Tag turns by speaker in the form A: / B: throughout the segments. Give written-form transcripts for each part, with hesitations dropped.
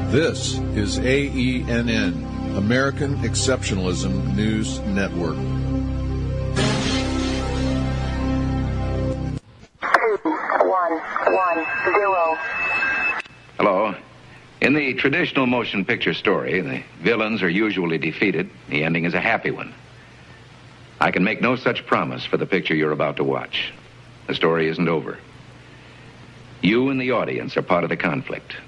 A: This is AENN, American Exceptionalism News Network.
B: 2110.
C: Hello. In the traditional motion picture story, the villains are usually defeated. The ending is a happy one. I can make no such promise for the picture you're about to watch. The story isn't over. You and the audience are part of the conflict.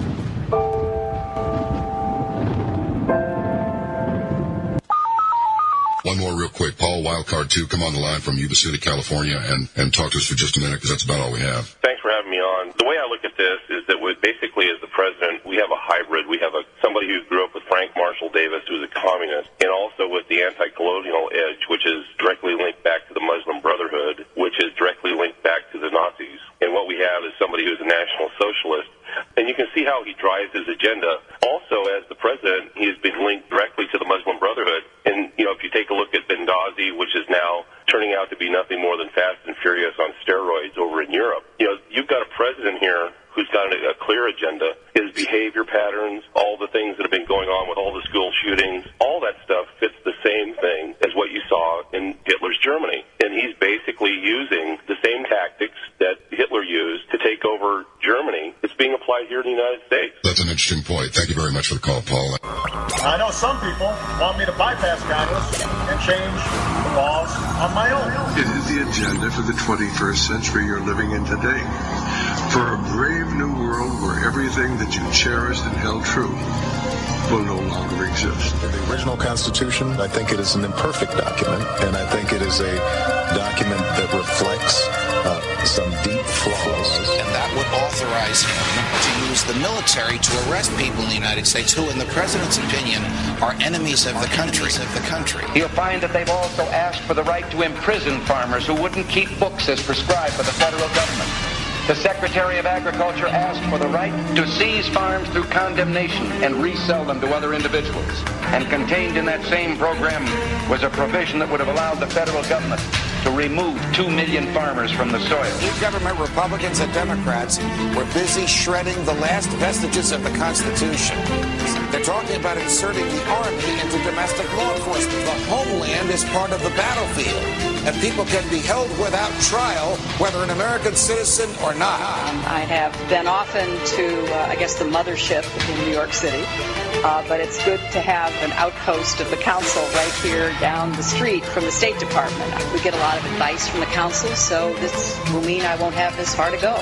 D: One more real quick. Paul, Wildcard 2, come on the line from Yuba City, California, and talk to us for just a minute, because that's about all we have.
E: Thanks for having me on. The way I look at this is that basically as the president, we have a hybrid. We have somebody who grew up with Frank Marshall Davis, who's a communist, and also with the anti-colonial edge, which is directly linked back to the Muslim Brotherhood, which is directly linked back to the Nazis. And what we have is somebody who's a national socialist. And you can see how he drives his agenda. Also, as the president, he has been linked directly to the Muslim Brotherhood. And, if you take a look at Benghazi, which is now turning out to be nothing more than Fast and Furious on steroids over in Europe, you've got a president here who's got a clear agenda. His behavior patterns, all the things that have been going on with all the school shootings, all that stuff fits the same thing as what you saw in Hitler's Germany. And he's basically using the same tactics that Hitler used to take over Germany. It's being applied here in the United States.
D: That's an interesting point. Thank you very much for the call, Paul.
F: I know some people want me to bypass Congress and change the laws on my own.
G: It is the agenda for the 21st century you're living in today. For a brave new world where everything that you cherished and held true will no longer exist.
H: The original Constitution, I think it is an imperfect document, and I think it is a document that reflects some deep flaws.
I: And that would authorize him to use the military to arrest people in the United States who, in the president's opinion, are enemies of the country.
C: You'll find that they've also asked for the right to imprison farmers who wouldn't keep books as prescribed by the federal government. The Secretary of Agriculture asked for the right to seize farms through condemnation and resell them to other individuals. And contained in that same program was a provision that would have allowed the federal government to remove 2 million farmers from the soil.
I: New government, Republicans and Democrats, were busy shredding the last vestiges of the Constitution. They're talking about inserting the Army into domestic law enforcement. The homeland is part of the battlefield, and people can be held without trial, whether an American citizen or not.
J: I have been often to, the mothership in New York City, but it's good to have an outpost of the council right here down the street from the State Department. We get a lot of advice from the council, so this will mean I won't have this far to go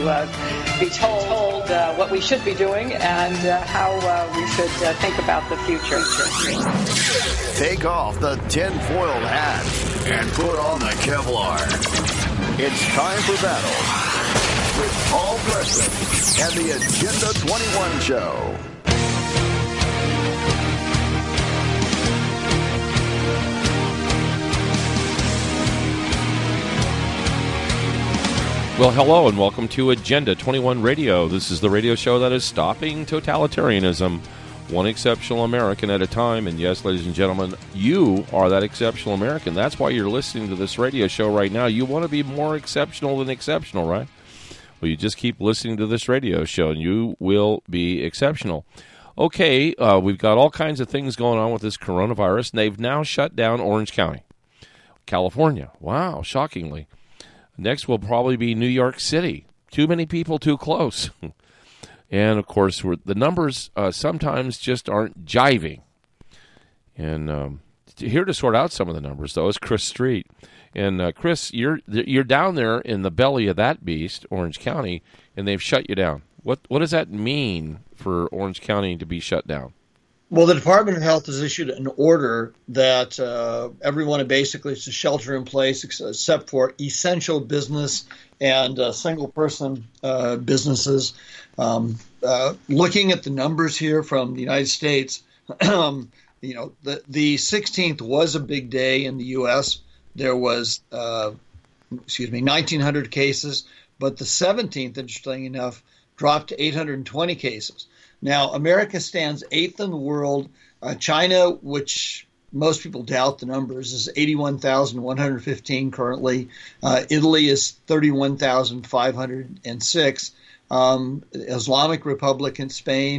J: to be told what we should be doing and how we should think about the future.
K: Take off the tinfoil hat and put on the Kevlar. It's time for battle with Paul Preston and the Agenda 21 Show.
L: Well, hello and welcome to Agenda 21 Radio. This is the radio show that is stopping totalitarianism, one exceptional American at a time. And yes, ladies and gentlemen, you are that exceptional American. That's why you're listening to this radio show right now. You want to be more exceptional than exceptional, right? Well, you just keep listening to this radio show and you will be exceptional. Okay, we've got all kinds of things going on with this coronavirus, and they've now shut down Orange County, California. Wow, shockingly. Next will probably be New York City. Too many people too close. And, of course, the numbers sometimes just aren't jiving. And here to sort out some of the numbers, though, is Chris Street. And, Chris, you're down there in the belly of that beast, Orange County, and they've shut you down. What does that mean for Orange County to be shut down?
M: Well, the Department of Health has issued an order that everyone basically is to shelter in place except for essential business and single-person businesses. Looking at the numbers here from the United States, the 16th was a big day in the U.S. There was, 1,900 cases, but the 17th, interestingly enough, dropped to 820 cases. Now, America stands 8th in the world. China, which most people doubt the numbers, is 81,115 currently. Italy is 31,506. Islamic Republic in Spain,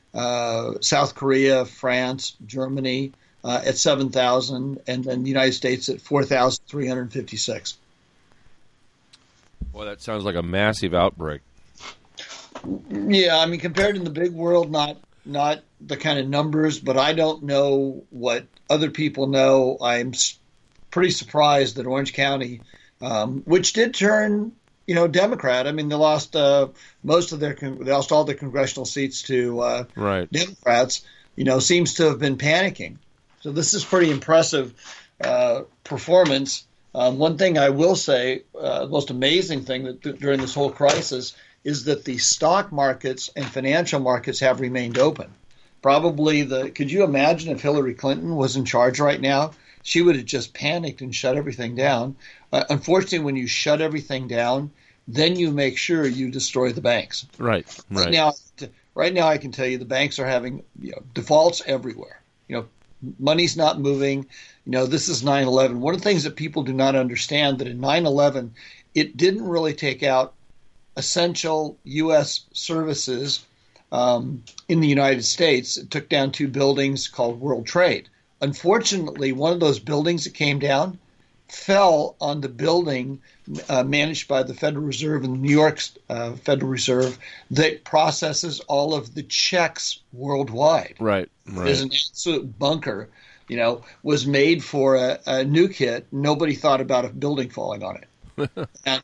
M: South Korea, France, Germany at 7,000, and then the United States at 4,356.
L: Well, that sounds like a massive outbreak.
M: Yeah, I mean, compared to the big world, not the kind of numbers, but I don't know what other people know. I'm pretty surprised that Orange County, which did turn, Democrat. I mean, they lost they lost all their congressional seats to Democrats. Seems to have been panicking. So this is pretty impressive performance. One thing I will say, the most amazing thing that during this whole crisis is that the stock markets and financial markets have remained open. Probably could you imagine if Hillary Clinton was in charge right now? She would have just panicked and shut everything down. Unfortunately, when you shut everything down, then you make sure you destroy the banks.
L: Right.
M: Right now, I can tell you the banks are having defaults everywhere. Money's not moving. This is 9/11. One of the things that people do not understand that in 9/11, it didn't really take out essential U.S. services in the United States. It took down 2 buildings called World Trade. Unfortunately, one of those buildings that came down fell on the building managed by the Federal Reserve and the New York Federal Reserve that processes all of the checks worldwide.
L: Right.
M: There's an absolute bunker, was made for a nuke hit. Nobody thought about a building falling on it.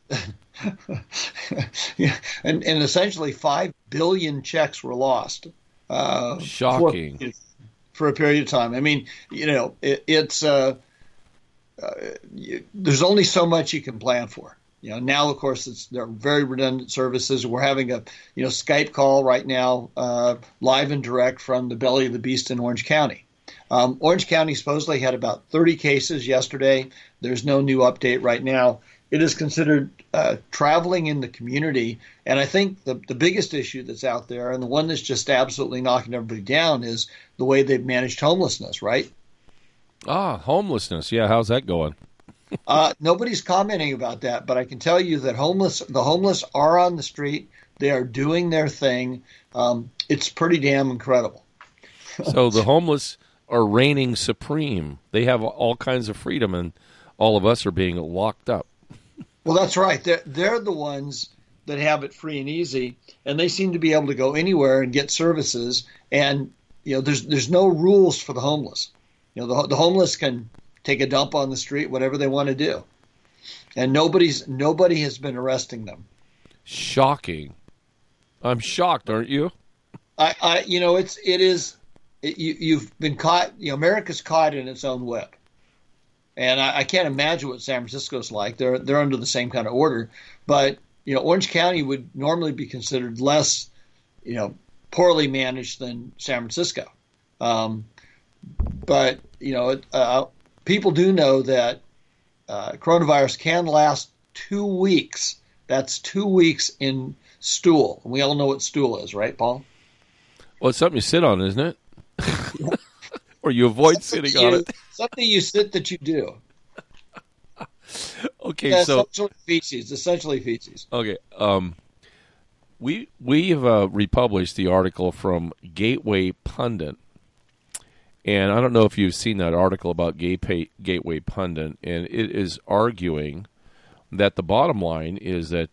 M: and essentially 5 billion checks were lost.
L: Shocking.
M: For a period of time. I mean, it's there's only so much you can plan for. Now, of course, they're very redundant services. We're having a Skype call right now, live and direct from the belly of the beast in Orange County. Orange County supposedly had about 30 cases yesterday. There's no new update right now. It is considered traveling in the community. And I think the biggest issue that's out there, and the one that's just absolutely knocking everybody down, is the way they've managed homelessness, right?
L: Homelessness. Yeah, how's that going?
M: Nobody's commenting about that, but I can tell you that the homeless are on the street. They are doing their thing. It's pretty damn incredible.
L: So the homeless are reigning supreme. They have all kinds of freedom, and all of us are being locked up.
M: Well, that's right. They're the ones that have it free and easy, and they seem to be able to go anywhere and get services. And there's no rules for the homeless. The homeless can take a dump on the street, whatever they want to do, and nobody has been arresting them.
L: Shocking! I'm shocked, aren't you?
M: You've been caught. America's caught in its own web. And I can't imagine what San Francisco's like. They're under the same kind of order. But, Orange County would normally be considered less, poorly managed than San Francisco. But people do know that coronavirus can last 2 weeks. That's 2 weeks in stool. And we all know what stool is, right, Paul?
L: Well, it's something you sit on, isn't it? Or you avoid sitting on it.
M: Something you sit that you do.
L: Okay,
M: yeah,
L: so
M: essentially feces.
L: Okay, we have republished the article from Gateway Pundit, and I don't know if you've seen that article about Gateway Pundit, and it is arguing that the bottom line is that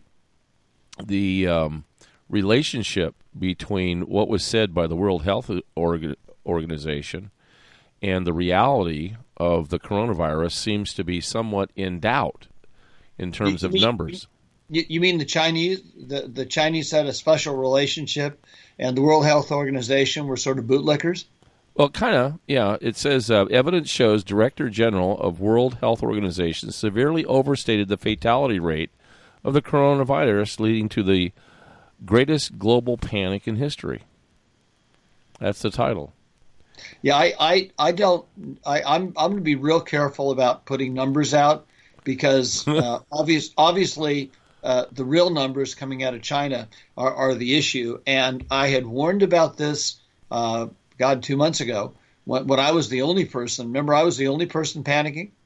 L: the relationship between what was said by the World Health Organization and the reality of the coronavirus seems to be somewhat in doubt in terms of numbers.
M: You mean the Chinese? The Chinese had a special relationship, and the World Health Organization were sort of bootlickers?
L: Well, kind of, yeah. It says, evidence shows Director General of World Health Organization severely overstated the fatality rate of the coronavirus, leading to the greatest global panic in history. That's the title.
M: Yeah, I'm going to be real careful about putting numbers out because obviously the real numbers coming out of China are the issue. And I had warned about this, 2 months ago when I was the only person. Remember, I was the only person panicking.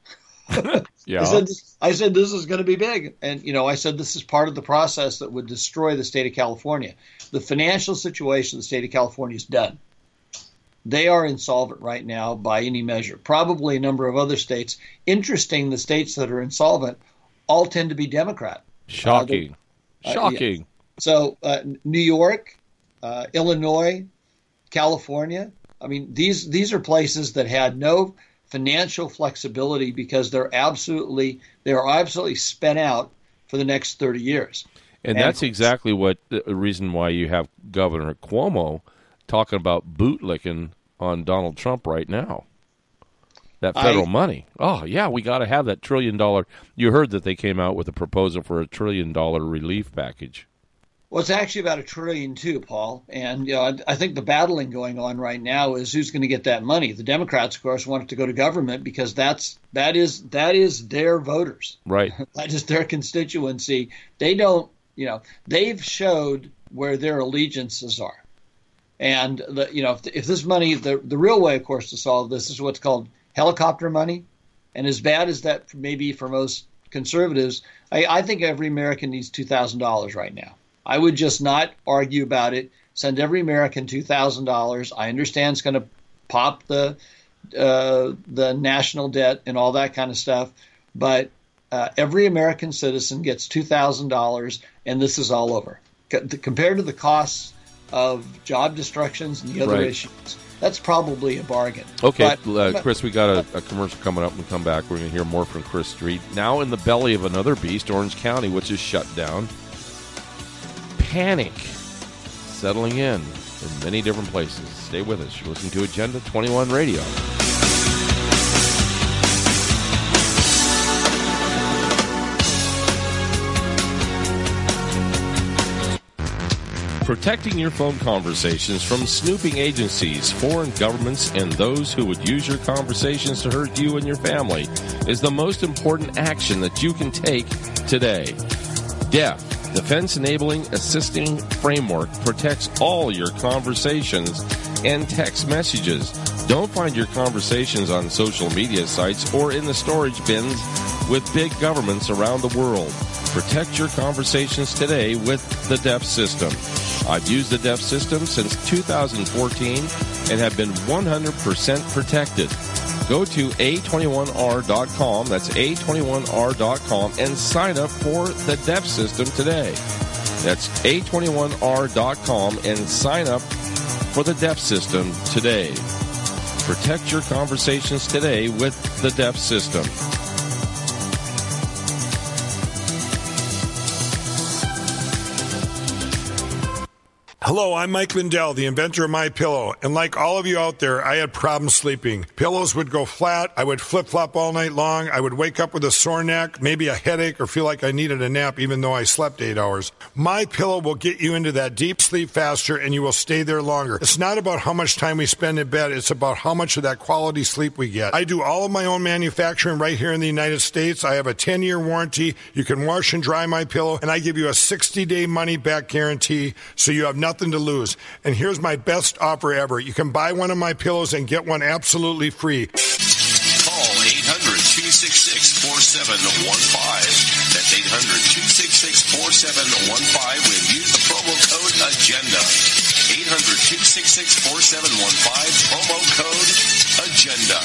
L: Yeah.
M: I said this is going to be big. And, I said this is part of the process that would destroy the state of California. The financial situation of the state of California is done. They are insolvent right now by any measure. Probably a number of other states. Interesting, the states that are insolvent all tend to be Democrat.
L: Shocking. Shocking.
M: Yeah. So New York, Illinois, California. I mean, these are places that had no financial flexibility because they are absolutely spent out for the next 30 years.
L: And that's exactly what the reason why you have Governor Cuomo talking about bootlicking on Donald Trump right now. That federal money. Oh, yeah, we got to have that $1 trillion. You heard that they came out with a proposal for $1 trillion relief package.
M: Well, it's actually about $1 trillion too, Paul. And I think the battling going on right now is who's going to get that money. The Democrats, of course, want it to go to government because that is their voters.
L: Right.
M: That is their constituency. They don't, they've showed where their allegiances are. And if this money, the real way, of course, to solve this is what's called helicopter money. And as bad as that may be for most conservatives, I think every American needs $2,000 right now. I would just not argue about it. Send every American $2,000. I understand it's going to pop the national debt and all that kind of stuff, but every American citizen gets $2,000, and this is all over. Compared to the costs of job destructions and the other issues, that's probably a bargain.
L: Okay, Chris, we got a commercial coming up. When we come back, we're going to hear more from Chris Street. Now in the belly of another beast, Orange County, which is shut down. Panic settling in many different places. Stay with us. You're listening to Agenda 21 Radio. Protecting your phone conversations from snooping agencies, foreign governments, and those who would use your conversations to hurt you and your family is the most important action that you can take today. DEF, Defense Enabling Assisting Framework, protects all your conversations and text messages. Don't find your conversations on social media sites or in the storage bins with big governments around the world. Protect your conversations today with the DEF system. I've used the DEF system since 2014 and have been 100% protected. Go to A21R.com, that's A21R.com, and sign up for the DEF system today. That's A21R.com and sign up for the DEF system today. Protect your conversations today with the DEF system.
B: Hello, I'm Mike Lindell, the inventor of MyPillow, and like all of you out there, I had problems sleeping. Pillows would go flat, I would flip-flop all night long, I would wake up with a sore neck, maybe a headache, or feel like I needed a nap even though I slept 8 hours. MyPillow will get you into that deep sleep faster, and you will stay there longer. It's not about how much time we spend in bed, it's about how much of that quality sleep we get. I do all of my own manufacturing right here in the United States. I have a 10-year warranty. You can wash and dry MyPillow, and I give you a 60-day money-back guarantee, so you have nothing to lose. And here's my best offer ever. You can buy one of my pillows and get one absolutely free.
N: Call 800-266-4715. That's 800-266-4715 and use the promo code AGENDA. 800-266-4715, promo code AGENDA.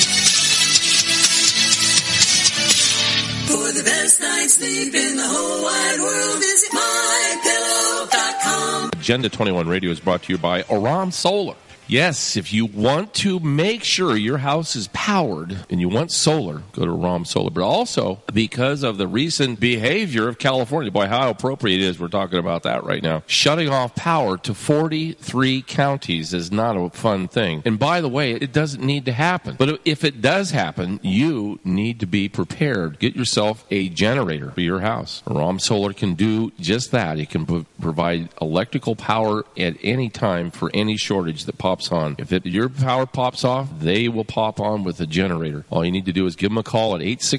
O: For the best night's sleep in the whole wide world, visit MyPillow.com.
L: Agenda 21 Radio is brought to you by Aram Solar. Yes, if you want to make sure your house is powered and you want solar, go to Aram Solar. But also, because of the recent behavior of California, boy, how appropriate it is, we're talking about that right now. Shutting off power to 43 counties is not a fun thing. And by the way, it doesn't need to happen. But if it does happen, you need to be prepared. Get yourself a generator for your house. Aram Solar can do just that. It can provide electrical power at any time for any shortage that pops pops on. If your power pops off, they will pop on with a generator. All you need to do is give them a call at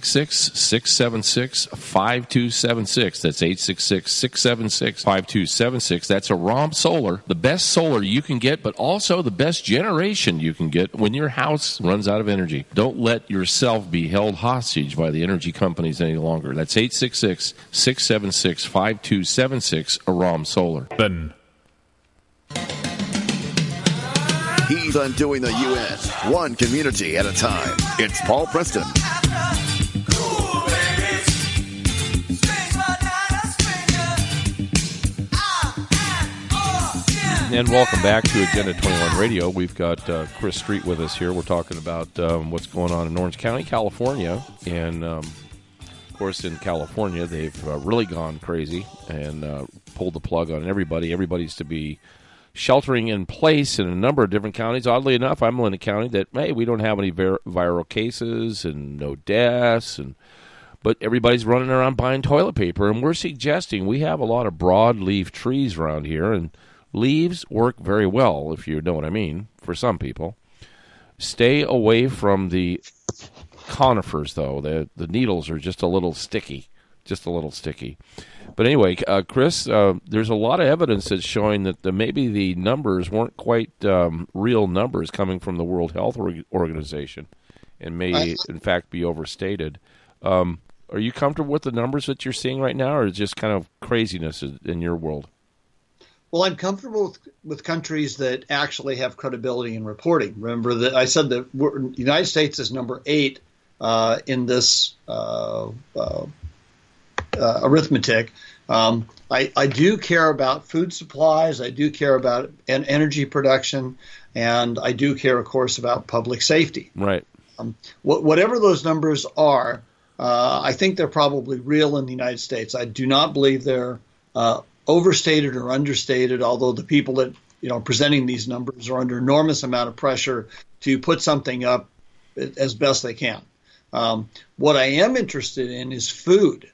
L: 866-676-5276. That's 866-676-5276. That's a ROM Solar, the best solar you can get, but also the best generation you can get when your house runs out of energy. Don't let yourself be held hostage by the energy companies any longer. That's 866-676-5276, a ROM Solar.
P: Ben.
K: He's undoing the U.S. one community at a time. It's Paul Preston.
L: And welcome back to Agenda 21 Radio. We've got Chris Street with us here. We're talking about what's going on in Orange County, California. And, of course, in California, they've really gone crazy and pulled the plug on everybody. Everybody's to be sheltering in place in a number of different counties. Oddly enough, I'm in a county that, hey, we don't have any viral cases and no deaths, but everybody's running around buying toilet paper. And we're suggesting we have a lot of broadleaf trees around here, and leaves work very well, if you know what I mean, for some people. Stay away from the conifers, though. The needles are just a little sticky. But anyway, Chris, there's a lot of evidence that's showing that maybe the numbers weren't quite real numbers coming from the World Health Organization and may, in fact, be overstated. Are you comfortable with the numbers that you're seeing right now, or is it just kind of craziness in your world?
M: Well, I'm comfortable with countries that actually have credibility in reporting. Remember that I said that the United States is number 8 in this arithmetic. I do care about food supplies. I do care about energy production, and I do care, of course, about public safety.
L: Right.
M: Whatever those numbers are, I think they're probably real in the United States. I do not believe they're overstated or understated, although the people that presenting these numbers are under enormous amount of pressure to put something up as best they can. What I am interested in is food.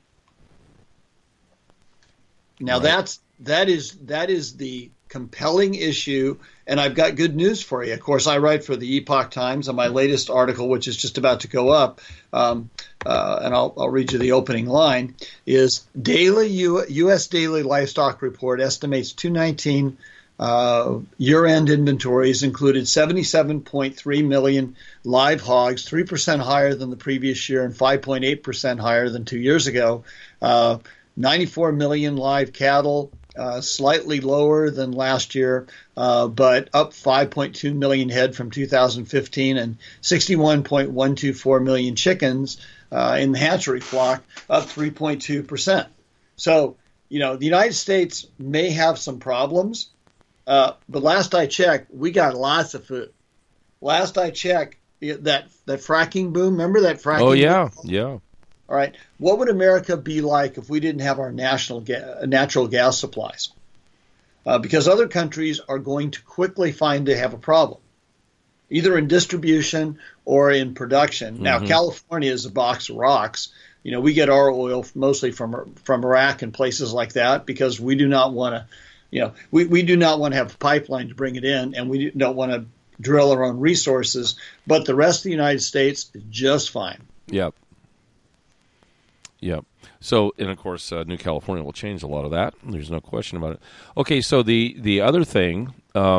M: Now that is the compelling issue, and I've got good news for you. Of course, I write for the Epoch Times, and my latest article, which is just about to go up, and I'll read you the opening line, is U.S. Daily Livestock Report estimates 2019 year-end inventories included 77.3 million live hogs, 3% higher than the previous year and 5.8% higher than 2 years ago. 94 million live cattle, slightly lower than last year, but up 5.2 million head from 2015, and 61.124 million chickens in the hatchery flock, up 3.2%. So, the United States may have some problems, but last I checked, we got lots of food. Last I checked, that fracking boom, remember that fracking boom?
L: Oh, yeah, yeah.
M: All right. What would America be like if we didn't have our natural gas supplies? Because other countries are going to quickly find they have a problem, either in distribution or in production. Mm-hmm. Now, California is a box of rocks. We get our oil mostly from Iraq and places like that because we do not want to, we do not want to have a pipeline to bring it in, and we don't want to drill our own resources. But the rest of the United States is just fine.
L: Yep. Yep. So, and of course, New California will change a lot of that. There's no question about it. Okay, so the other thing,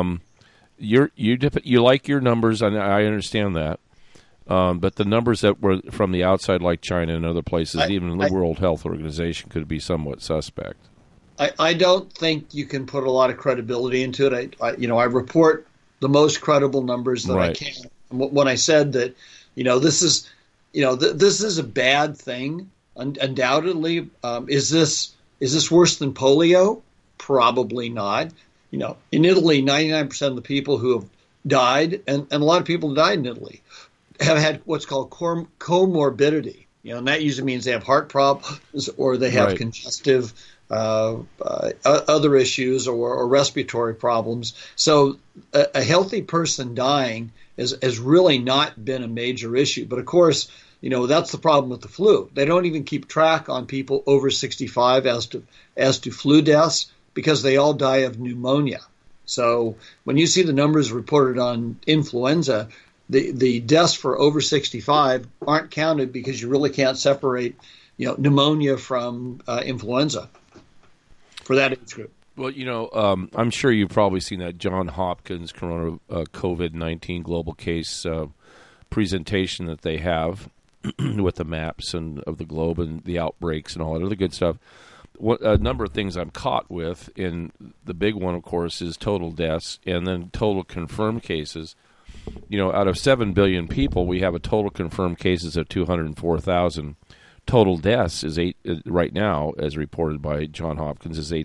L: you like your numbers, and I understand that, but the numbers that were from the outside, like China and other places, even the World Health Organization, could be somewhat suspect.
M: I don't think you can put a lot of credibility into it. I report the most credible numbers that I can. When I said that, this is a bad thing. Undoubtedly, is this worse than polio? Probably not. In Italy, 99% of the people who have died, and a lot of people who died in Italy, have had what's called comorbidity. And that usually means they have heart problems or they have congestive other issues or respiratory problems. So a healthy person dying has really not been a major issue. But of course, that's the problem with the flu. They don't even keep track on people over 65 as to flu deaths because they all die of pneumonia. So when you see the numbers reported on influenza, the deaths for over 65 aren't counted because you really can't separate, pneumonia from influenza for that age group.
L: Well, I'm sure you've probably seen that John Hopkins COVID-19 global case presentation that they have with the maps of the globe and the outbreaks and all that other good stuff. A number of things I'm caught with, and the big one, of course, is total deaths and then total confirmed cases. Out of 7 billion people, we have a total confirmed cases of 204,000. Total deaths is right now, as reported by John Hopkins, is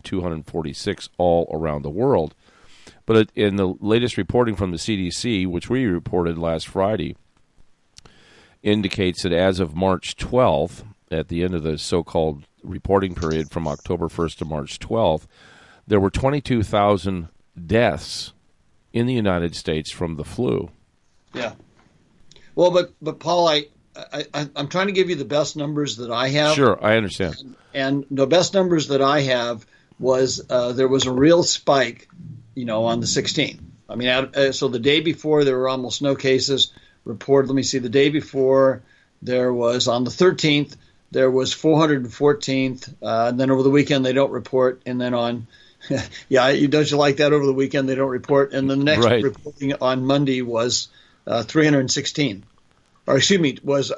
L: 8,246 all around the world. But in the latest reporting from the CDC, which we reported last Friday, indicates that as of March 12th, at the end of the so-called reporting period from October 1st to March 12th, there were 22,000 deaths in the United States from the flu.
M: Yeah. Well, but Paul, I'm trying to give you the best numbers that I have.
L: Sure, I understand.
M: And the best numbers that I have was there was a real spike, on the 16th. I mean, so the day before there were almost no cases reported. Let me see. The day before there was on the 13th there was 414th. And then over the weekend they don't report. And then on, don't you like that? Over the weekend they don't report. And the next reporting on Monday was 316. Or excuse me, was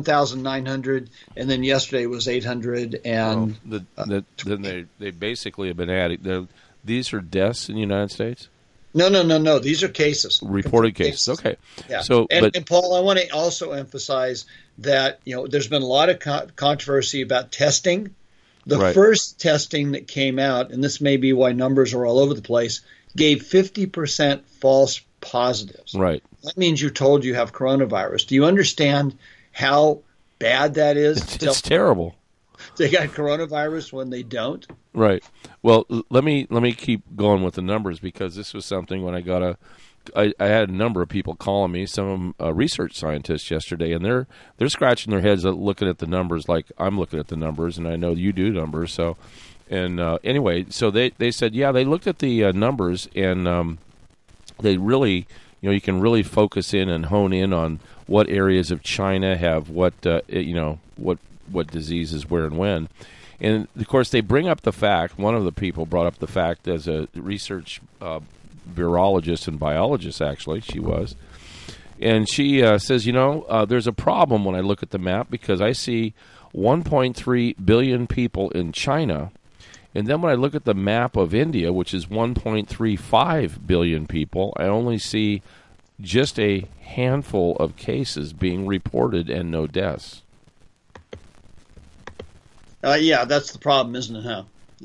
M: 1,900, and then yesterday was 800. And
L: then they basically have been adding. These are deaths in the United States?
M: No. These are cases.
L: Reported cases. Okay.
M: Yeah. And Paul, I want to also emphasize that there's been a lot of controversy about testing. The first testing that came out, and this may be why numbers are all over the place, gave 50% false positives.
L: Right.
M: That means you're told you have coronavirus. Do you understand how bad that is?
L: It's terrible.
M: They got coronavirus when they don't.
L: Right. Well, let me keep going with the numbers, because this was something when I had a number of people calling me, some research scientists yesterday, and they're scratching their heads looking at the numbers like I'm looking at the numbers, and I know you do numbers. So, and anyway, so they said, they looked at the numbers, and they really. You can really focus in and hone in on what areas of China have what diseases where and when. And, of course, they bring up the fact, one of the people brought up the fact as a research virologist and biologist, actually, she was. And she says, there's a problem when I look at the map, because I see 1.3 billion people in China. And then when I look at the map of India, which is 1.35 billion people, I only see just a handful of cases being reported and no deaths.
M: That's the problem, isn't it? Huh?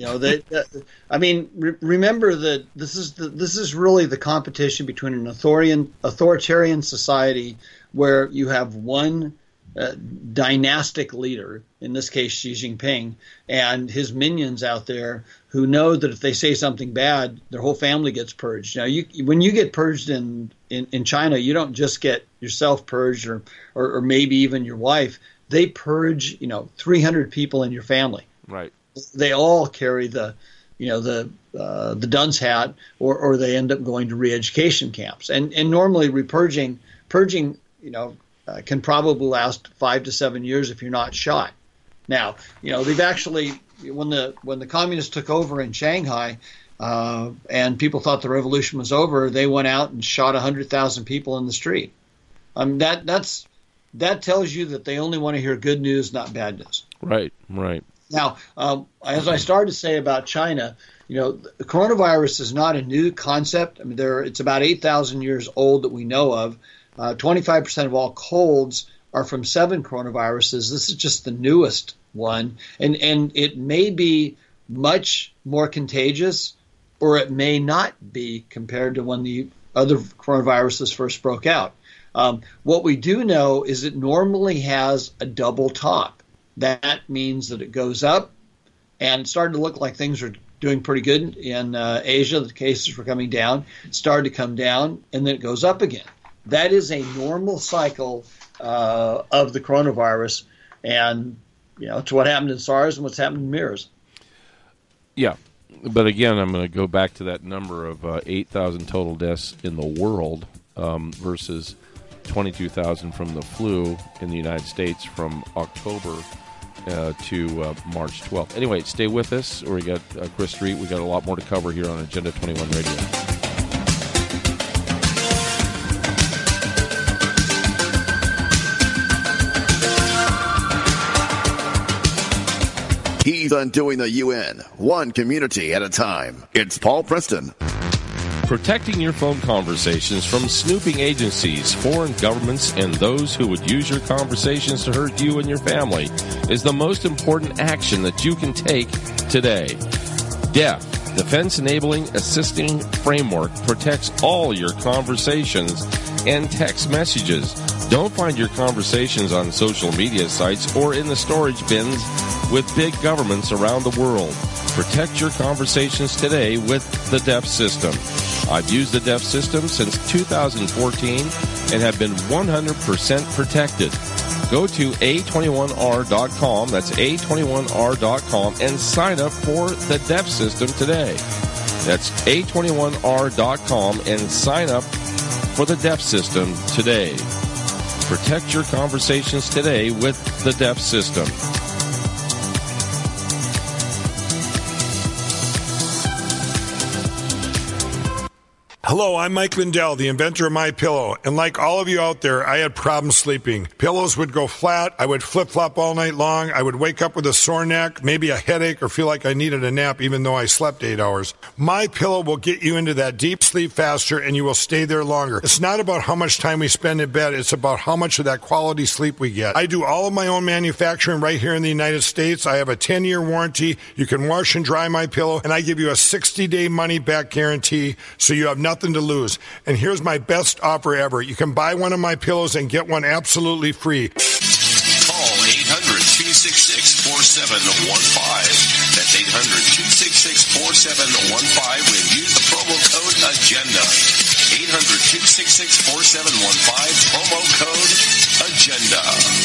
M: Remember that this is really the competition between an authoritarian society where you have one dynastic leader, in this case Xi Jinping, and his minions out there who know that if they say something bad, their whole family gets purged. Now, when you get purged in China, you don't just get yourself purged or maybe even your wife. They purge 300 people in your family.
L: Right.
M: They all carry the dunce hat, or they end up going to re-education camps. And normally purging can probably last 5 to 7 years if you're not shot. Now, they've actually, when the communists took over in Shanghai, and people thought the revolution was over, they went out and shot 100,000 people in the street. That tells you that they only want to hear good news, not bad news.
L: Right.
M: Now, as I started to say about China, the coronavirus is not a new concept. I mean, it's about 8,000 years old that we know of. 25% of all colds are from 7 coronaviruses. This is just the newest one, and it may be much more contagious, or it may not be compared to when the other coronaviruses first broke out. What we do know is it normally has a double top. That means that it goes up, and it started to look like things are doing pretty good in Asia. The cases were coming down, started to come down, and then it goes up again. That is a normal cycle of the coronavirus, and it's what happened in SARS and what's happened in MERS.
L: Yeah, But again, I'm going to go back to that number of 8,000 total deaths in the world versus 22,000 from the flu in the United States from October to March 12th. Anyway, stay with us. We got Chris Street. We got a lot more to cover here on Agenda 21 Radio.
K: He's undoing the UN, one community at a time. It's Paul Preston.
L: Protecting your phone conversations from snooping agencies, foreign governments, and those who would use your conversations to hurt you and your family is the most important action that you can take today. DEF, Defense Enabling Assisting Framework, protects all your conversations and text messages. Don't find your conversations on social media sites or in the storage bins with big governments around the world. Protect your conversations today with the DEF system. I've used the DEF system since 2014 and have been 100% protected. Go to A21R.com, that's A21R.com, and sign up for the DEF system today. That's A21R.com and sign up for the DEF system today. Protect your conversations today with the DEF system.
B: Hello, I'm Mike Lindell, the inventor of MyPillow, and like all of you out there, I had problems sleeping. Pillows would go flat, I would flip-flop all night long, I would wake up with a sore neck, maybe a headache, or feel like I needed a nap even though I slept 8 hours. MyPillow will get you into that deep sleep faster and you will stay there longer. It's not about how much time we spend in bed, it's about how much of that quality sleep we get. I do all of my own manufacturing right here in the United States. I have a 10-year warranty. You can wash and dry MyPillow, and I give you a 60-day money-back guarantee, so you have nothing to lose. And here's my best offer ever. You can buy one of my pillows and get one absolutely free.
N: Call 800-266-4715. That's 800-266-4715 and use the promo code AGENDA. 800-266-4715, promo code AGENDA.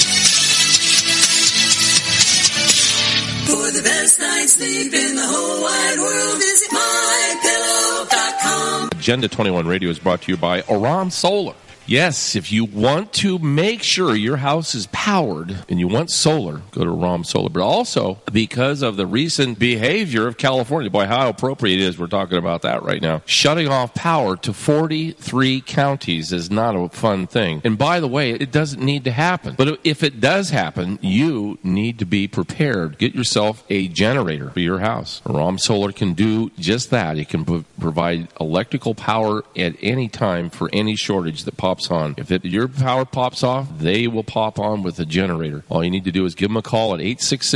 O: For the best night's sleep in the whole wide world, visit MyPillow.com.
L: Agenda 21 Radio is brought to you by Aram Solar. Yes, if you want to make sure your house is powered and you want solar, go to Aram Solar. But also, because of the recent behavior of California, boy, how appropriate it is we're talking about that right now. Shutting off power to 43 counties is not a fun thing. And by the way, it doesn't need to happen. But if it does happen, you need to be prepared. Get yourself a generator for your house. Aram Solar can do just that. It can provide electrical power at any time for any shortage that pops on. If your power pops off, they will pop on with a generator. All you need to do is give them a call at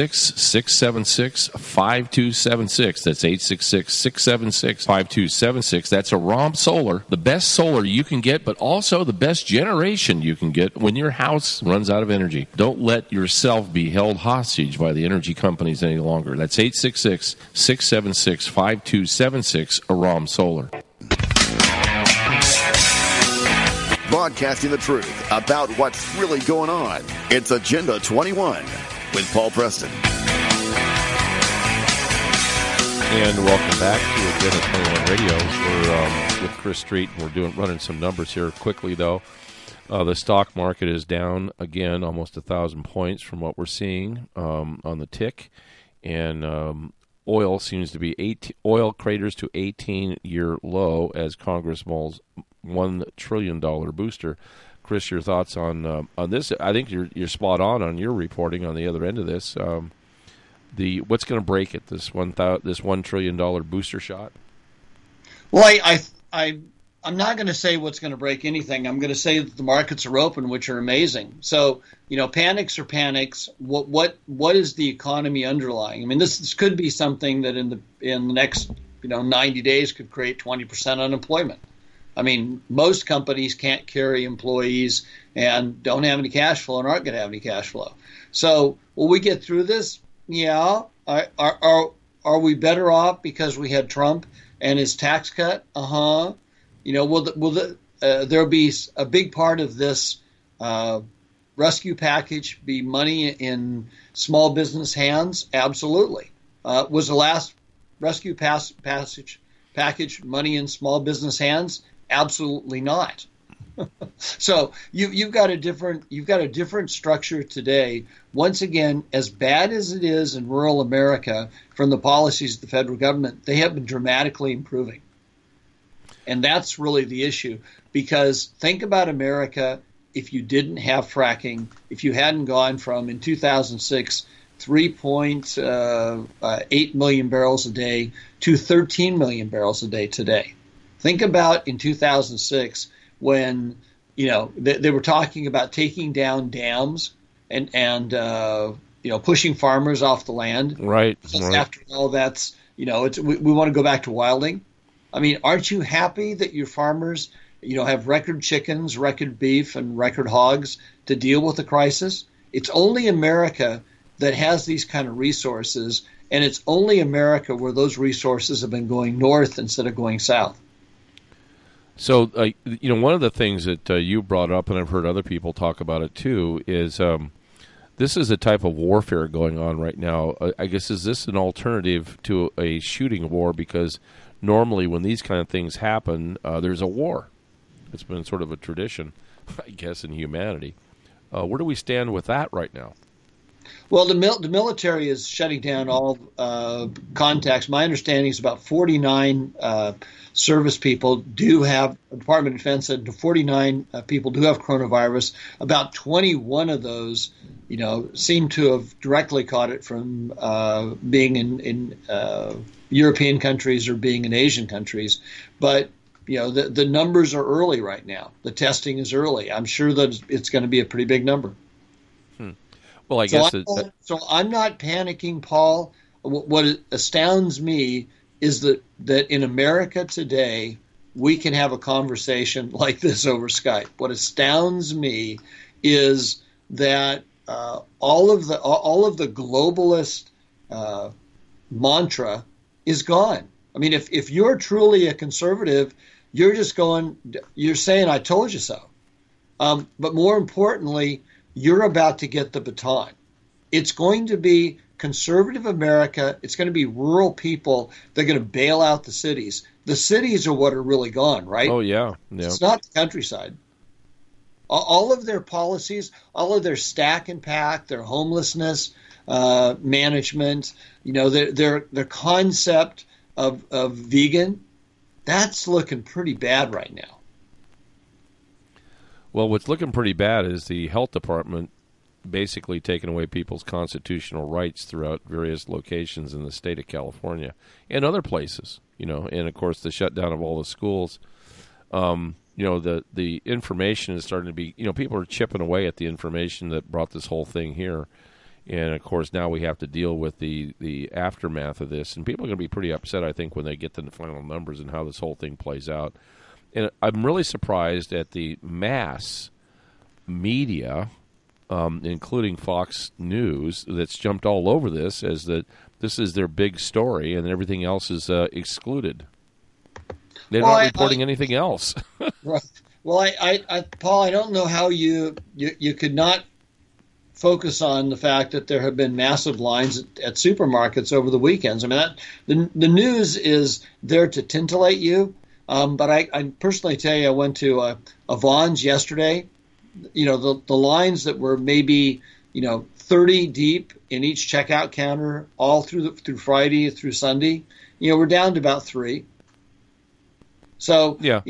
L: 866-676-5276. That's 866-676-5276. That's Aram Solar, the best solar you can get, but also the best generation you can get when your house runs out of energy. Don't let yourself be held hostage by the energy companies any longer. That's 866-676-5276, Aram Solar.
K: Broadcasting the truth about what's really going on. It's Agenda 21 with Paul Preston.
L: And welcome back to Agenda 21 Radio. We're with Chris Street. We're running some numbers here quickly, though. The stock market is down again, almost 1,000 points from what we're seeing on the tick, and oil seems to be oil craters to 18-year low as Congress mulls $1 trillion booster. Chris, your thoughts on this? I think you're spot on your reporting on the other end of this. What's going to break it? This $1 trillion booster shot.
M: Well, I'm not going to say what's going to break anything. I'm going to say that the markets are open, which are amazing. So, panics are panics. What is the economy underlying? I mean, this could be something that in the next 90 days could create 20% unemployment. I mean, most companies can't carry employees and don't have any cash flow and aren't going to have any cash flow. So will we get through this? Yeah. Are we better off because we had Trump and his tax cut? Will there be a big part of this rescue package be money in small business hands? Absolutely. Was the last rescue package money in small business hands? Absolutely not. So you've got a different structure today. Once again, as bad as it is in rural America from the policies of the federal government, they have been dramatically improving. And that's really the issue, because think about America if you didn't have fracking, if you hadn't gone from, in 2006, 3.8 million barrels a day to 13 million barrels a day today. Think about in 2006 when, they were talking about taking down dams and pushing farmers off the land.
L: Right.
M: After all, that's, we want to go back to wilding. I mean, aren't you happy that your farmers, have record chickens, record beef, and record hogs to deal with the crisis? It's only America that has these kind of resources, and it's only America where those resources have been going north instead of going south.
L: So, one of the things that you brought up, and I've heard other people talk about it too, is this is a type of warfare going on right now. I guess, is this an alternative to a shooting war? Because normally when these kind of things happen, there's a war. It's been sort of a tradition, I guess, in humanity. Where do we stand with that right now?
M: Well, the military is shutting down all contacts. My understanding is about 49 service people do have, the Department of Defense said 49 people do have coronavirus. About 21 of those, seem to have directly caught it from being in European countries or being in Asian countries. But, the numbers are early right now. The testing is early. I'm sure that it's going to be a pretty big number.
L: Well, I guess
M: so I'm not panicking, Paul. What astounds me is that in America today, we can have a conversation like this over Skype. What astounds me is that all of the globalist mantra is gone. I mean, if you're truly a conservative, you're saying, "I told you so." But more importantly, you're about to get the baton. It's going to be conservative America. It's going to be rural people. They're going to bail out the cities. The cities are what are really gone, right?
L: Oh, yeah.
M: It's not the countryside. All of their policies, all of their stack and pack, their homelessness management, their concept of vegan, that's looking pretty bad right now.
L: Well, what's looking pretty bad is the health department basically taking away people's constitutional rights throughout various locations in the state of California and other places, and, of course, the shutdown of all the schools. The information is starting to be, people are chipping away at the information that brought this whole thing here. And, of course, now we have to deal with the aftermath of this. And people are going to be pretty upset, I think, when they get to the final numbers and how this whole thing plays out. And I'm really surprised at the mass media, including Fox News, that's jumped all over this as that this is their big story and everything else is excluded. They're not reporting anything else.
M: Right. Well, Paul, I don't know how you could not focus on the fact that there have been massive lines at supermarkets over the weekends. I mean, the news is there to titillate you. But I personally tell you, I went to a Vons yesterday. The lines that were maybe 30 deep in each checkout counter all through Friday through Sunday. We're down to about 3. So
L: yeah,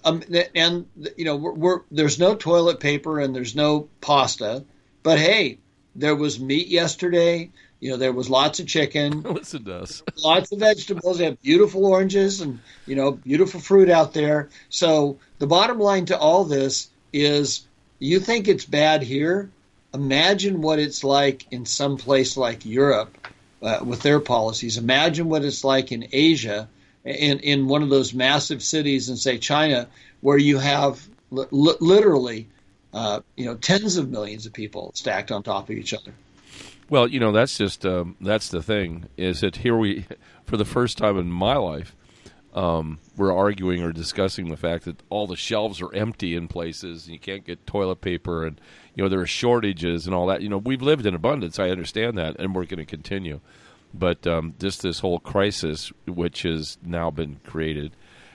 M: there's no toilet paper and there's no pasta. But hey, there was meat yesterday. There was lots of chicken.
L: Listen to us.
M: Lots of vegetables. They have beautiful oranges and, beautiful fruit out there. So the bottom line to all this is you think it's bad here? Imagine what it's like in some place like Europe with their policies. Imagine what it's like in Asia, in one of those massive cities in, say, China, where you have literally, tens of millions of people stacked on top of each other.
L: Well, that's just that's the thing, is that here we, for the first time in my life, we're arguing or discussing the fact that all the shelves are empty in places, and you can't get toilet paper, and there are shortages and all that. We've lived in abundance. I understand that, and we're going to continue. But just this whole crisis, which has now been created,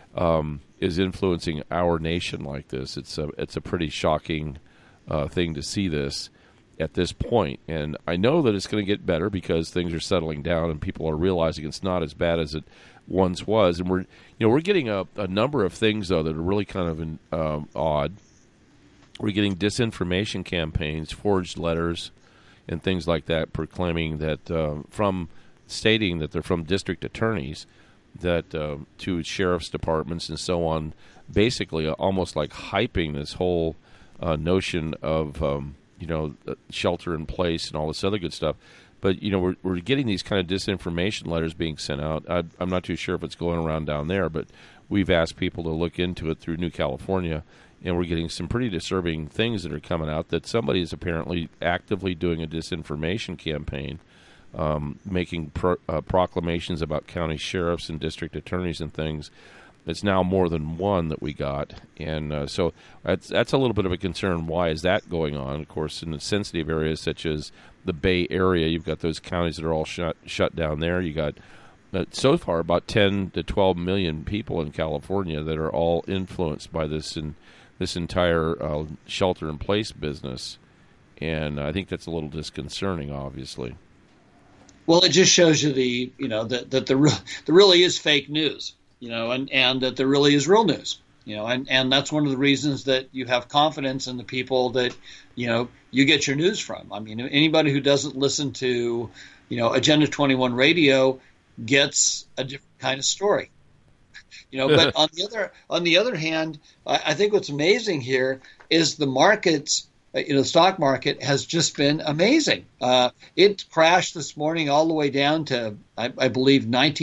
L: is influencing our nation like this. It's a pretty shocking thing to see this at this point. And I know that it's going to get better because things are settling down and people are realizing it's not as bad as it once was. And we're getting a number of things, though, that are really kind of odd. We're getting disinformation campaigns, forged letters, and things like that, proclaiming that stating that they're from district attorneys, that to sheriff's departments and so on, basically almost like hyping this whole notion of shelter in place and all this other good stuff. But we're getting these kind of disinformation letters being sent out. I'm not too sure if it's going around down there, but we've asked people to look into it through New California, and we're getting some pretty disturbing things that are coming out that somebody is apparently actively doing a disinformation campaign, making proclamations about county sheriffs and district attorneys and things. It's now more than one that we got, and so that's a little bit of a concern. Why is that going on? Of course, in the sensitive areas such as the Bay Area, you've got those counties that are all shut down there. You got so far about 10 to 12 million people in California that are all influenced by this entire shelter-in-place business, and I think that's a little disconcerting, obviously.
M: Well, it just shows you that there really is fake news, and that there really is real news, and that's one of the reasons that you have confidence in the people that you get your news from. I mean, anybody who doesn't listen to Agenda 21 radio gets a different kind of story. But on the other hand, I think what's amazing here is the markets. The stock market has just been amazing. It crashed this morning all the way down to, I believe,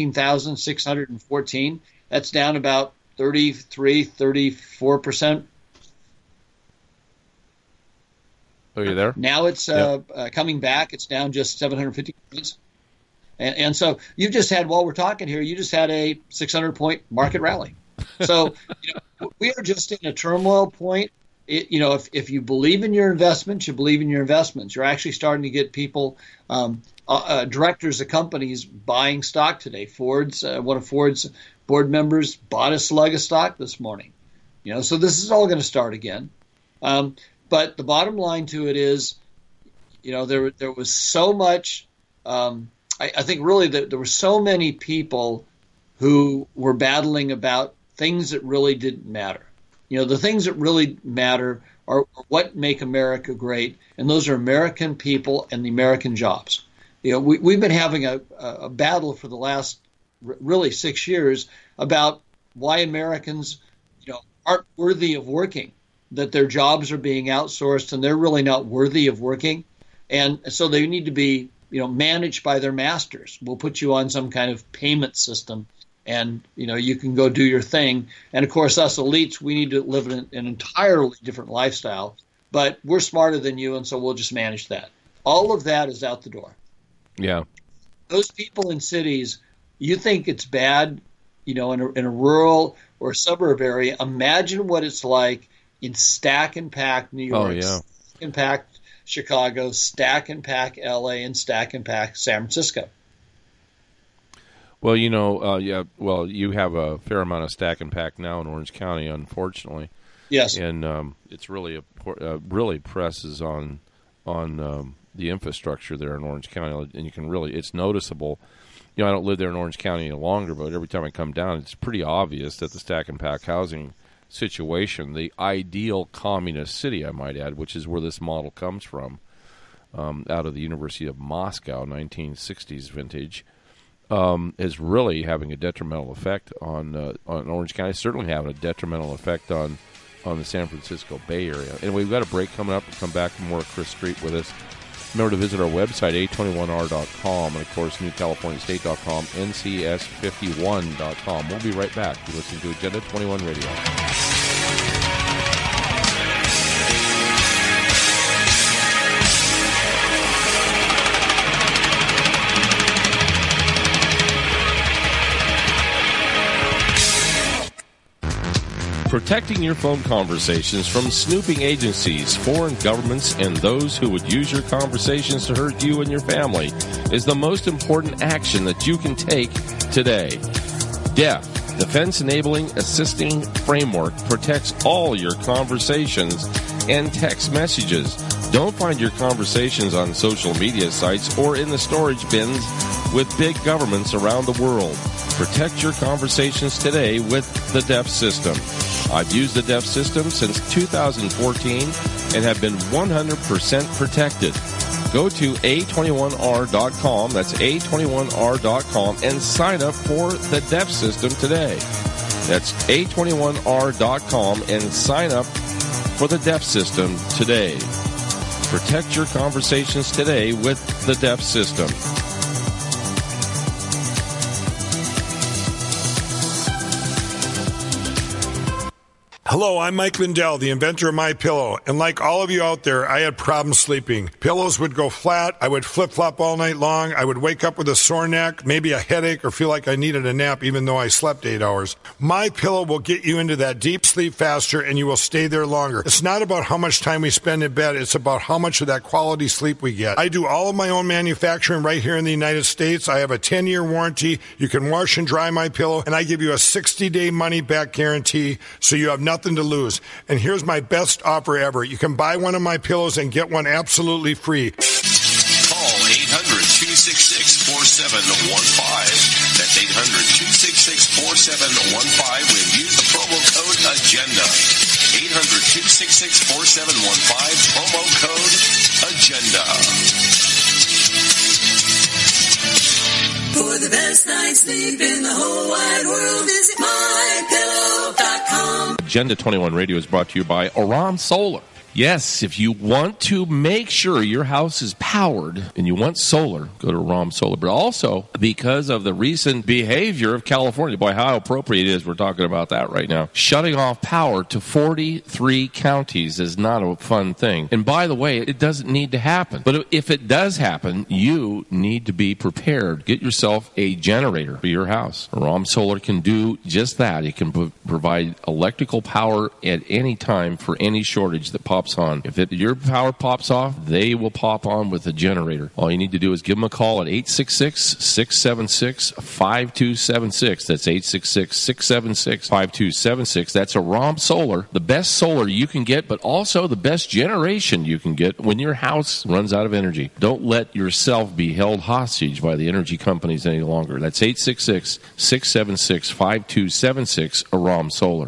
M: 19,614. That's down about 34%.
L: Oh, you there?
M: Now it's coming back. It's down just 750 points. And so you've just had, while we're talking here, you just had a 600-point market rally. So we are just in a turmoil point. If you believe in your investments, you believe in your investments. You're actually starting to get people, directors of companies buying stock today. One of Ford's board members bought a slug of stock this morning. So this is all going to start again. But the bottom line to it is, there was so much. I think really that there were so many people who were battling about things that really didn't matter. The things that really matter are what make America great, and those are American people and the American jobs. We've been having a battle for the last really 6 years about why Americans, aren't worthy of working, that their jobs are being outsourced and they're really not worthy of working, and so they need to be managed by their masters. We'll put you on some kind of payment system, and you can go do your thing. And of course, us elites, we need to live in an entirely different lifestyle. But we're smarter than you, and so we'll just manage that. All of that is out the door.
L: Yeah.
M: Those people in cities, you think it's bad, in a rural or suburb area. Imagine what it's like in stack and pack New York, stack and pack Chicago, stack and pack LA, and stack and pack San Francisco.
L: Well, you have a fair amount of stack and pack now in Orange County, unfortunately.
M: Yes.
L: And it's really really presses on the infrastructure there in Orange County, and you can it's noticeable. I don't live there in Orange County any longer, but every time I come down, it's pretty obvious that the stack and pack housing situation, the ideal communist city, I might add, which is where this model comes from, out of the University of Moscow, 1960s vintage, is really having a detrimental effect on Orange County. Certainly having a detrimental effect on the San Francisco Bay Area. And we've got a break coming up. We'll come back with more Chris Street with us. Remember to visit our website, a21r.com, and, of course, newcaliforniastate.com, ncs51.com. We'll be right back. You're listening to Agenda 21 Radio. Protecting your phone conversations from snooping agencies, foreign governments, and those who would use your conversations to hurt you and your family is the most important action that you can take today. DEF, Defense Enabling Assisting Framework, protects all your conversations and text messages. Don't find your conversations on social media sites or in the storage bins with big governments around the world. Protect your conversations today with the DEF system. I've used the DEF system since 2014 and have been 100% protected. Go to A21R.com, that's A21R.com, and sign up for the DEF system today. That's A21R.com and sign up for the DEF system today. Protect your conversations today with the DEF system.
B: Hello, I'm Mike Lindell, the inventor of MyPillow, and like all of you out there, I had problems sleeping. Pillows would go flat, I would flip-flop all night long, I would wake up with a sore neck, maybe a headache, or feel like I needed a nap even though I slept 8 hours. MyPillow will get you into that deep sleep faster and you will stay there longer. It's not about how much time we spend in bed, it's about how much of that quality sleep we get. I do all of my own manufacturing right here in the United States. I have a 10-year warranty. You can wash and dry MyPillow, and I give you a 60-day money-back guarantee, so you have nothing to lose. And here's my best offer ever. You can buy one of my pillows and get one absolutely free.
N: Call 800-266-4715. That's 800-266-4715 when use the promo code AGENDA. 800-266-4715, promo code AGENDA.
O: For the best night's sleep in the whole wide world, visit MyPillow.com.
L: Agenda 21 Radio is brought to you by Aram Solar. Yes, if you want to make sure your house is powered and you want solar, go to Aram Solar. But also, because of the recent behavior of California, boy, how appropriate it is, we're talking about that right now. Shutting off power to 43 counties is not a fun thing. And by the way, it doesn't need to happen. But if it does happen, you need to be prepared. Get yourself a generator for your house. Aram Solar can do just that. It can provide electrical power at any time for any shortage that pops on. If your power pops off, they will pop on with a generator. All you need to do is give them a call at 866-676-5276. That's 866-676-5276. That's Aram Solar, the best solar you can get, but also the best generation you can get when your house runs out of energy. Don't let yourself be held hostage by the energy companies any longer. That's 866-676-5276, Aram Solar.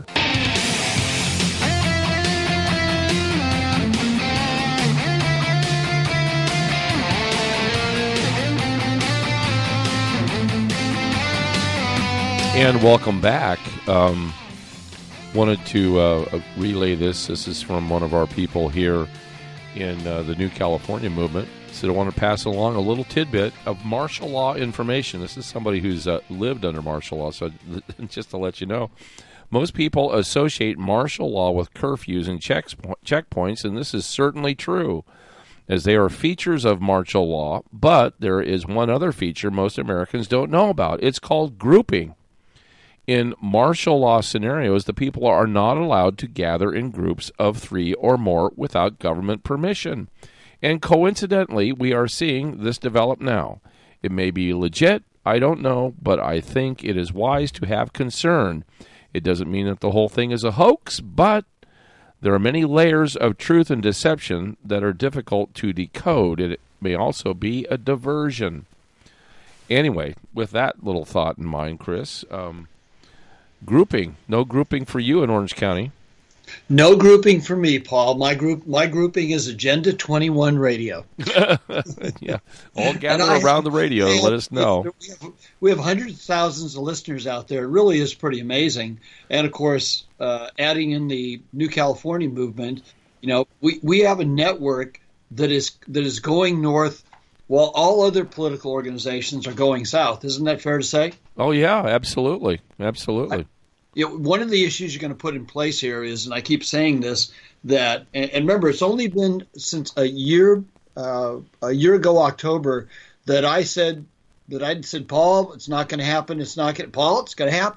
L: And welcome back. Wanted to relay this. This is from one of our people here in the New California movement. So I want to pass along a little tidbit of martial law information. This is somebody who's lived under martial law. So just to let you know, most people associate martial law with curfews and checkpoints, and this is certainly true, as they are features of martial law. But there is one other feature most Americans don't know about. It's called grouping. In martial law scenarios, the people are not allowed to gather in groups of 3 or more without government permission. And coincidentally, we are seeing this develop now. It may be legit, I don't know, but I think it is wise to have concern. It doesn't mean that the whole thing is a hoax, but there are many layers of truth and deception that are difficult to decode. It may also be a diversion. Anyway, with that little thought in mind, Chris, grouping. No grouping for you in Orange County.
M: No grouping for me, Paul. My grouping is Agenda 21 Radio.
L: Yeah, all gather around the radio and let us know.
M: We have hundreds of thousands of listeners out there. It really is pretty amazing. And of course, adding in the New California movement, we have a network that is going north while all other political organizations are going south. Isn't that fair to say?
L: Oh, yeah, absolutely. Absolutely.
M: One of the issues you're going to put in place here is, and I keep saying this, that, and remember, it's only been since a year ago, October, that I said, Paul, it's not going to happen. Paul, it's going to happen.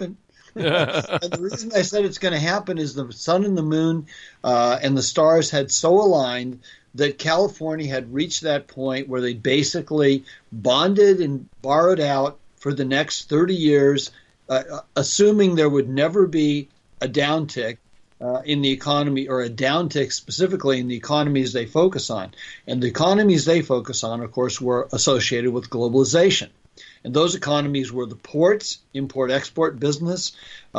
M: And the reason I said it's going to happen is the sun and the moon and the stars had so aligned that California had reached that point where they basically bonded and borrowed out for the next 30 years, assuming there would never be a downtick in the economy, or a downtick specifically in the economies they focus on. And the economies they focus on, of course, were associated with globalization. And those economies were the ports, import-export business,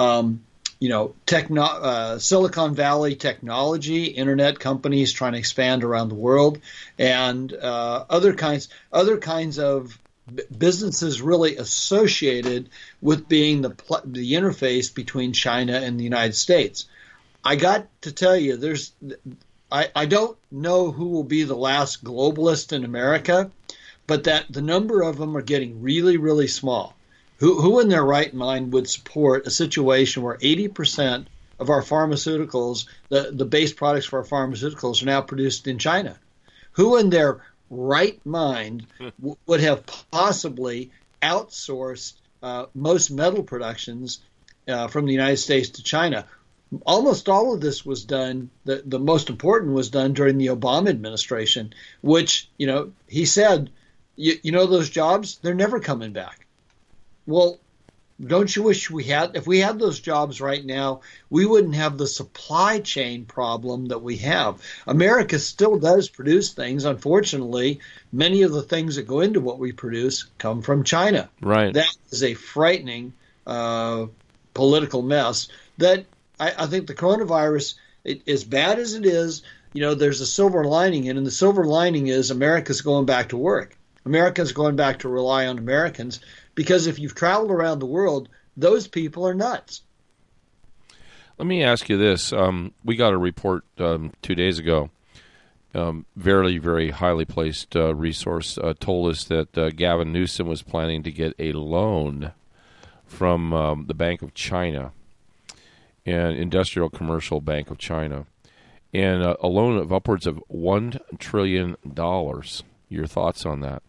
M: Silicon Valley technology, internet companies trying to expand around the world, and other kinds of businesses really associated with being the interface between China and the United States. I got to tell you, I don't know who will be the last globalist in America, but that the number of them are getting really, really small. Who in their right mind would support a situation where 80% of our pharmaceuticals, the base products for our pharmaceuticals, are now produced in China? Who in their right mind would have possibly outsourced most metal productions from the United States to China? Almost all of this was done, the most important was done during the Obama administration, which, he said, those jobs, they're never coming back. Well, don't you wish if we had those jobs right now, we wouldn't have the supply chain problem that we have. America still does produce things. Unfortunately, many of the things that go into what we produce come from China.
L: Right.
M: That is a frightening political mess that I think the coronavirus, as bad as it is, there's a silver lining in it, and the silver lining is America's going back to work. America's going back to rely on Americans, because if you've traveled around the world, those people are nuts.
L: Let me ask you this. We got a report 2 days ago. Very, very highly placed resource told us that Gavin Newsom was planning to get a loan from the Bank of China, an Industrial Commercial Bank of China, and a loan of upwards of $1 trillion. Your thoughts on that?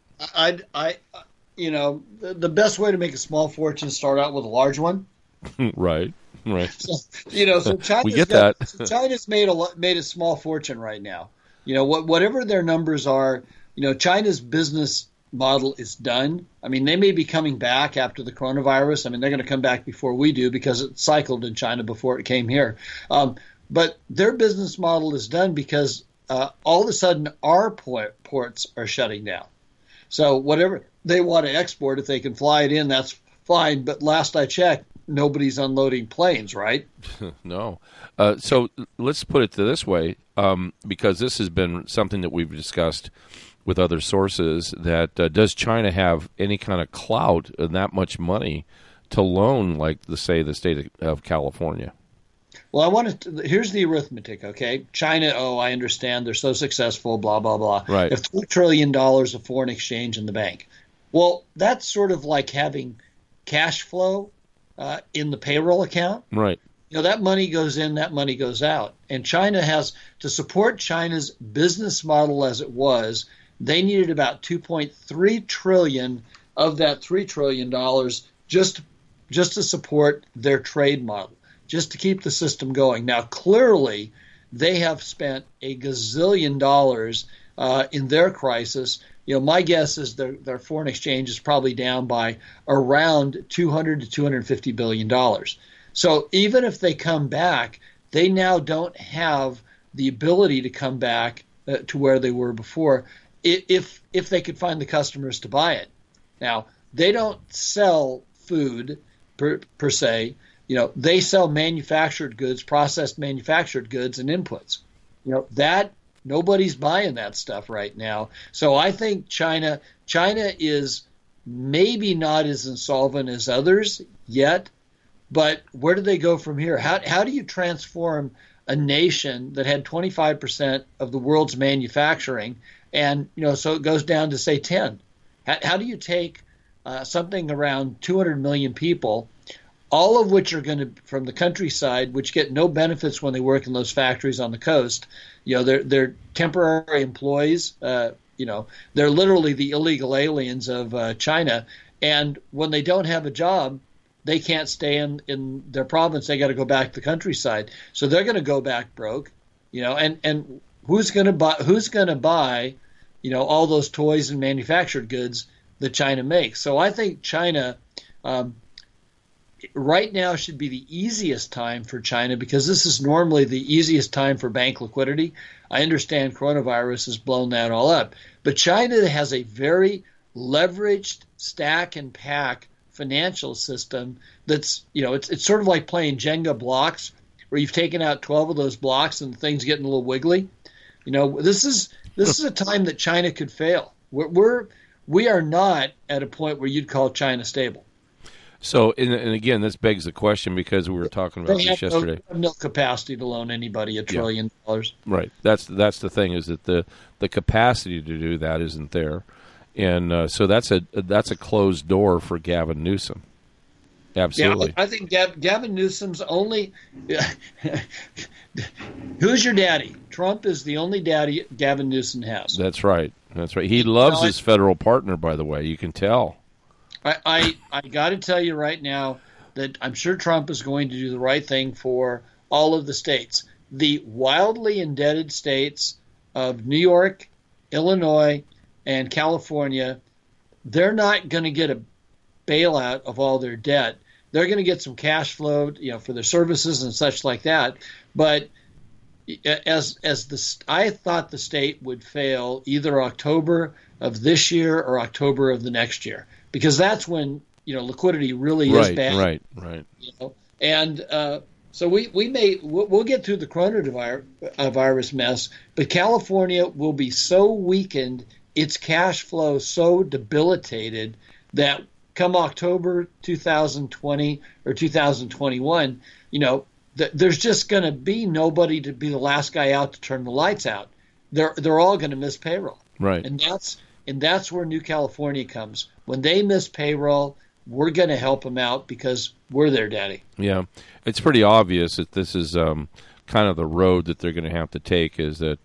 M: The best way to make a small fortune is start out with a large one.
L: Right.
M: So China's
L: we get that.
M: So China's made a small fortune right now. Whatever their numbers are, China's business model is done. I mean, they may be coming back after the coronavirus. I mean, they're going to come back before we do because it cycled in China before it came here. But their business model is done because all of a sudden our ports are shutting down. So whatever they want to export, if they can fly it in, that's fine. But last I checked, nobody's unloading planes, right?
L: No. So let's put it this way, because this has been something that we've discussed with other sources, that does China have any kind of clout and that much money to loan, like, the state of California?
M: Well, here's the arithmetic, okay? China, I understand, they're so successful, blah, blah, blah.
L: Right.
M: They have $3 trillion of foreign exchange in the bank. Well, that's sort of like having cash flow in the payroll account.
L: Right.
M: That money goes in, that money goes out. And China has, to support China's business model as it was, they needed about $2.3 trillion of that $3 trillion just to support their trade model, just to keep the system going. Now, clearly, they have spent a gazillion dollars in their crisis. My guess is their foreign exchange is probably down by around $200 to $250 billion. So even if they come back, they now don't have the ability to come back to where they were before if they could find the customers to buy it. Now, they don't sell food per se. They sell manufactured goods, processed manufactured goods and inputs. That nobody's buying that stuff right now. So I think China is maybe not as insolvent as others yet, but where do they go from here? How do you transform a nation that had 25% of the world's manufacturing, and so it goes down to say 10? How do you take something around 200 million people, all of which are going to from the countryside, which get no benefits when they work in those factories on the coast? They're temporary employees. They're literally the illegal aliens of China, and when they don't have a job, they can't stay in their province. They got to go back to the countryside. So they're going to go back broke, and who's going to buy, all those toys and manufactured goods that China makes. So I think China right now should be the easiest time for China, because this is normally the easiest time for bank liquidity. I understand coronavirus has blown that all up, but China has a very leveraged stack and pack financial system that's, it's sort of like playing Jenga blocks, where you've taken out 12 of those blocks and the thing's getting a little wiggly. This is a time that China could fail. We are not at a point where you'd call China stable.
L: So, and again, this begs the question, because we were talking about this yesterday.
M: They have no capacity to loan anybody $1 trillion.
L: Right. That's the thing, is that the capacity to do that isn't there, and so that's a closed door for Gavin Newsom. Absolutely.
M: Yeah, I think Gavin Newsom's only. Who's your daddy? Trump is the only daddy Gavin Newsom has.
L: That's right. He loves his federal partner, by the way. You can tell.
M: I got to tell you right now that I'm sure Trump is going to do the right thing for all of the states. The wildly indebted states of New York, Illinois, and California, they're not going to get a bailout of all their debt. They're going to get some cash flow, for their services and such like that. But I thought the state would fail either October of this year or October of the next year, because that's when liquidity really is bad.
L: Right.
M: And so we'll get through the coronavirus mess, but California will be so weakened, its cash flow so debilitated, that come October 2020 or 2021, there's just going to be nobody to be the last guy out to turn the lights out. They're all going to miss payroll.
L: Right.
M: And that's where New California comes. When they miss payroll, we're going to help them out because we're their daddy.
L: Yeah. It's pretty obvious that this is kind of the road that they're going to have to take, is that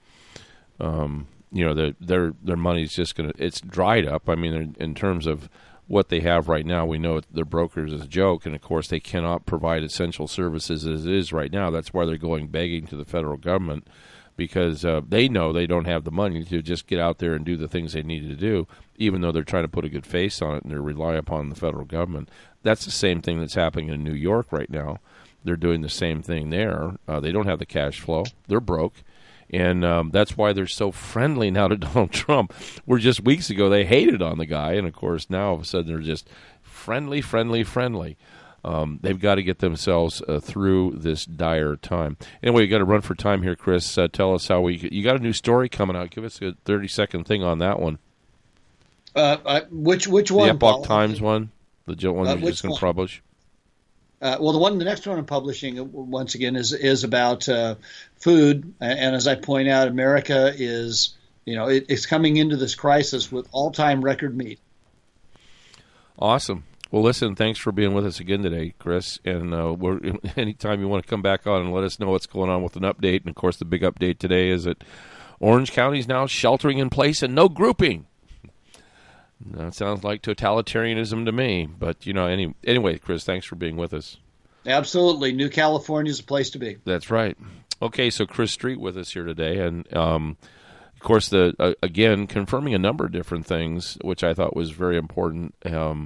L: their money's just going to, it's dried up. I mean, in terms of what they have right now, we know their brokers is a joke, and of course they cannot provide essential services as it is right now. That's why they're going begging to the federal government, because they know they don't have the money to just get out there and do the things they need to do, even though they're trying to put a good face on it and they rely upon the federal government. That's the same thing that's happening in New York right now. They're doing the same thing there. They don't have the cash flow. They're broke. And that's why they're so friendly now to Donald Trump. Where just weeks ago they hated on the guy, and of course now all of a sudden they're just friendly. They've got to get themselves through this dire time. Anyway, you got to run for time here, Chris. Tell us how you got a new story coming out. Give us a 30-second thing on that one.
M: Which one?
L: The Epoch
M: Paul?
L: Times one, the one you're just going to publish.
M: Well, the next one I'm publishing, once again, is about food. And as I point out, America is, it's coming into this crisis with all-time record meat.
L: Awesome. Well, listen, thanks for being with us again today, Chris. And anytime you want to come back on and let us know what's going on with an update. And, of course, the big update today is that Orange County is now sheltering in place and no grouping. That sounds like totalitarianism to me. But, anyway, Chris, thanks for being with us.
M: Absolutely. New California is a place to be.
L: That's right. Okay, so Chris Street with us here today. And, of course, again, confirming a number of different things, which I thought was very important.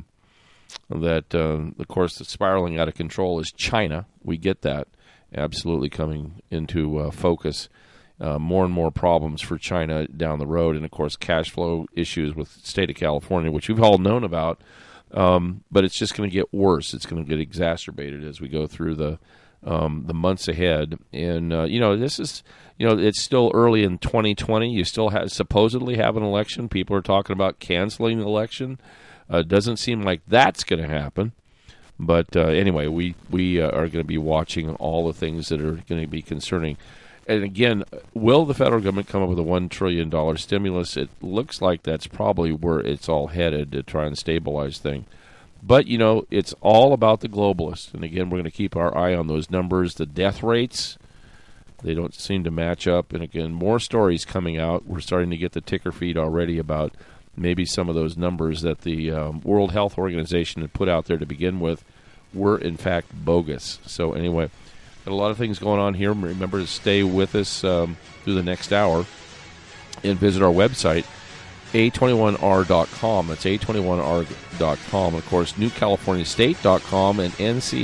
L: That, of course, the spiraling out of control is China. We get that absolutely coming into focus. More and more problems for China down the road, and of course cash flow issues with the state of California, which we've all known about, but it's just going to get worse. It's going to get exacerbated as we go through the months ahead. And this is it's still early in 2020. You still supposedly have an election. People are talking about canceling the election. Doesn't seem like that's going to happen. But anyway, we are going to be watching all the things that are going to be concerning. And again, will the federal government come up with a $1 trillion stimulus? It looks like that's probably where it's all headed, to try and stabilize things. But, it's all about the globalists. And again, we're going to keep our eye on those numbers. The death rates, they don't seem to match up. And again, more stories coming out. We're starting to get the ticker feed already about maybe some of those numbers that the World Health Organization had put out there to begin with were in fact bogus. So anyway, got a lot of things going on here. Remember to stay with us through the next hour and visit our website, a21r.com. That's a21r.com. Of course, newcaliforniastate.com and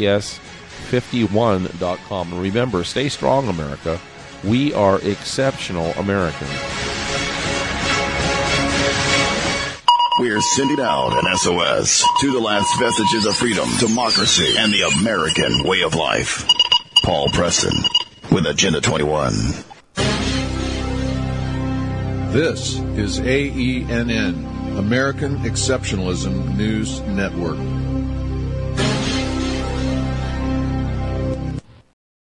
L: ncs51.com. And remember, stay strong, America. We are exceptional Americans.
K: We're sending out an SOS to the last vestiges of freedom, democracy, and the American way of life. Paul Preston with Agenda 21.
A: This is AENN, American Exceptionalism News Network.